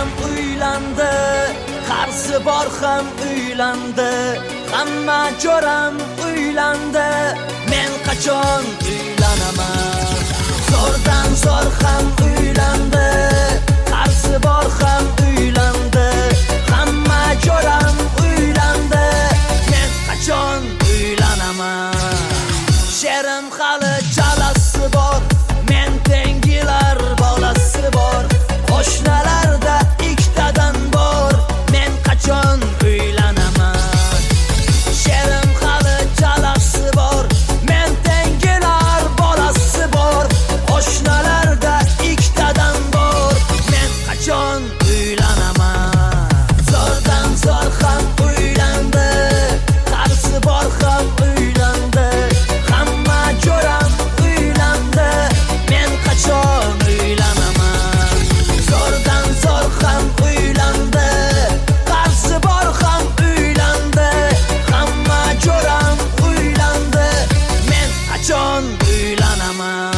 ham uylandi, qarzi bor ham uylandi, hamma jo'ram uylandi. Men qachon uylanaman? Zo'rdan zo'r ham uylandi, qarzi bor ham uylandi, hamma jo'ram uylandi. Men qachon uylanaman? Sherim hali chalasi bor, men tengilar bolasi bor, qo'shnilarda ikkitadan bor. Men qachon uylanaman? Sherim hali chalasi bor, men tengilar bolasi bor, qo'shnilarda ikkitadan bor. Men qachon uylanaman? Zo'rdan zo'r ham uylandi, qarzi bor ham uylandi, hamma jo'ram uylandi. Men qachon uylanaman? Zo'rdan zo'r ham uylandi, qarzi bor ham uylandi, hamma jo'ram uylandi. Men qachon uylanaman?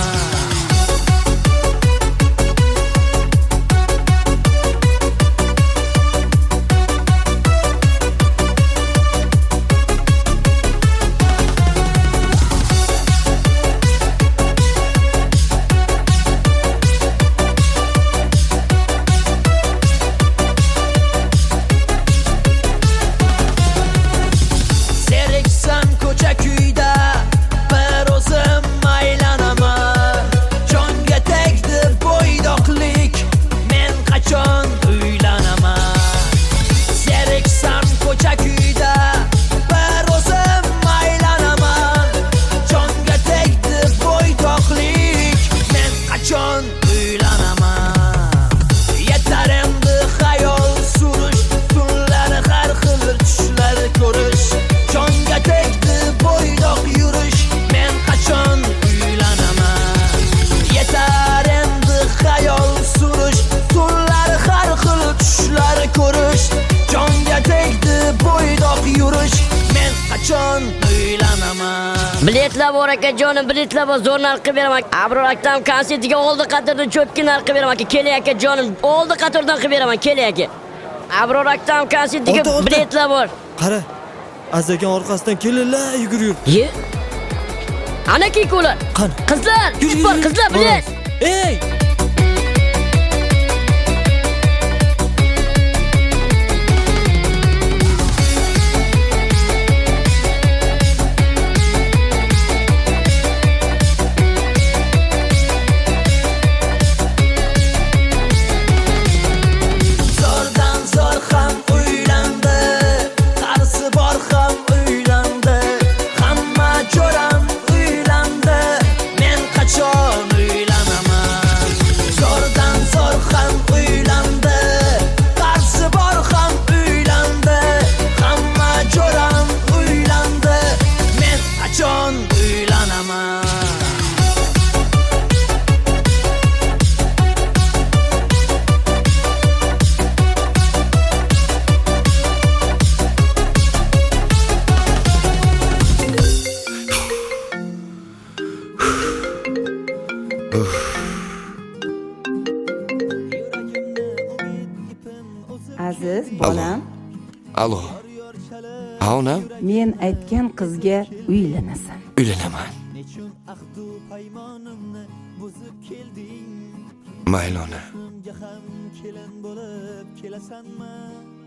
Zeriksam ko'cha kuyda bir o'zim aylanaman. Jonga tegdi bo'ydoqlik, men qachon uylanaman? Zeriksam ko'cha kuyda bir o'zim aylanaman. Jonga tegdi bo'ydoqlik, men qachon uylanaman? Yetar endi xayol surish, tunlari har xil tushlar ko'rish. Jonga tegdi bo'ydoq yurish, men qachon uylanaman? Yetar endi xayol surish, tunlari har xil tushlar ko'rish. Jonga tegdi bo'ydoq yurish, men qachon uylanaman? Biletlar bor akajonim, biletlar bor, zo'r narxga beraman. Abror akam konsertiga oldi qatordan cho'tki narxga beraman. Keling akajonim, oldi qatordan qilib beraman, keling aka. Abror akam konsertiga Oldi. biletlar bor. Qara, Azakan orqasidan kelinglar, yugurib. Ye. Ana kiykular. Qani? Qizlar, Yur, kuch bor, yur, qizlar yur. bilet. Ey! Zo'rdan zo'r ham uylandi, qarzi bor ham uylandi, hamma jo'ram uylandi. Men qachon uylanaman? Zo'rdan zo'r ham uylandi, qarzi bor ham uylandi, hamma jo'ram uylandi. Men qachon uylanaman? Aziz bolam, Alo. Ha onam, men aytgan qizga uylanasan. uylanaman. Mayli ona. kelin bo'lib kelasanmi?